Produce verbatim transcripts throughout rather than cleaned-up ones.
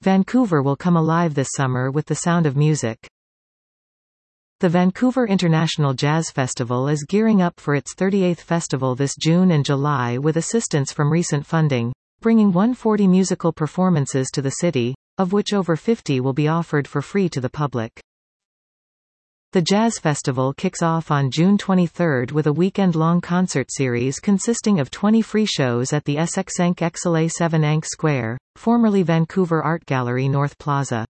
Vancouver will come alive this summer with the sound of music. The Vancouver International Jazz Festival is gearing up for its thirty-eighth festival this June and July with assistance from recent funding, bringing one hundred forty musical performances to the city, of which over fifty will be offered for free to the public. The Jazz Festival kicks off on June twenty-third with a weekend-long concert series consisting of twenty free shows at the S X Enk X L A seven Enk Square, formerly Vancouver Art Gallery North Plaza.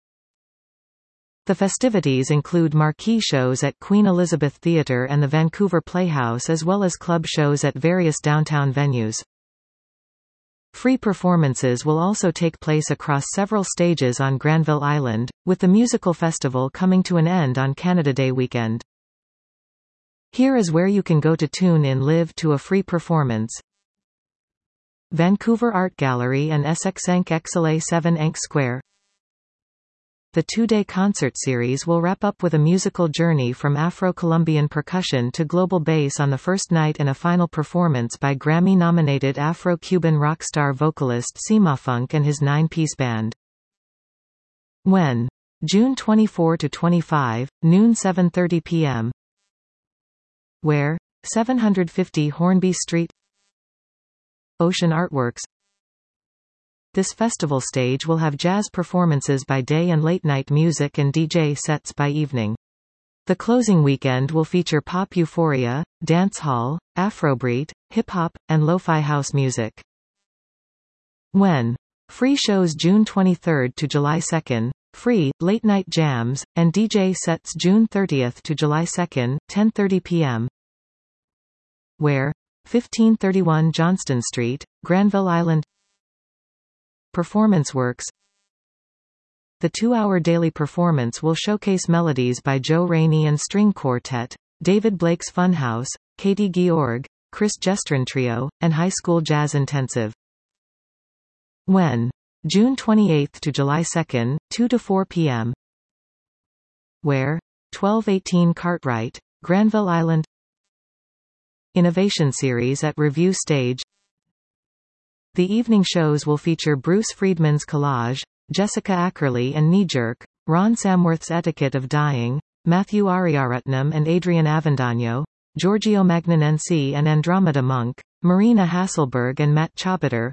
The festivities include marquee shows at Queen Elizabeth Theatre and the Vancouver Playhouse as well as club shows at various downtown venues. Free performances will also take place across several stages on Granville Island, with the musical festival coming to an end on Canada Day weekend. Here is where you can go to tune in live to a free performance. Vancouver Art Gallery and S X Enk X L A seven Enk Square. The two-day concert series will wrap up with a musical journey from Afro-Colombian percussion to global bass on the first night and a final performance by Grammy-nominated Afro-Cuban rock star vocalist Cimafunk and his nine-piece band. When? June twenty-fourth to twenty-fifth, noon seven thirty p m Where? seven fifty Hornby Street, Ocean Artworks. This festival stage will have jazz performances by day and late-night music and D J sets by evening. The closing weekend will feature pop euphoria, dancehall, Afrobeat, hip-hop, and lo-fi house music. When? Free shows June twenty-third to July second, free, late-night jams, and D J sets June thirtieth to July second, ten thirty p m Where? fifteen thirty-one Johnston Street, Granville Island. Performance works. The two-hour daily performance will showcase melodies by Joe Rainey and String Quartet, David Blake's Funhouse, Katie Georg, Chris Gestrin Trio, and High School Jazz Intensive. When? June twenty-eighth to July second, two to four p m Where? twelve eighteen Cartwright, Granville Island. Innovation Series at Review Stage. The evening shows will feature Bruce Friedman's Collage, Jessica Ackerley and Knee Jerk, Ron Samworth's Etiquette of Dying, Matthew Ariaratnam and Adrian Avendano, Giorgio Magnanensi and Andromeda Monk, Marina Hasselberg and Matt Chobiter.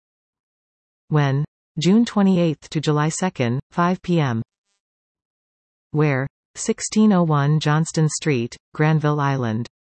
When? June twenty-eighth to July second, five p m Where? sixteen oh one Johnston Street, Granville Island.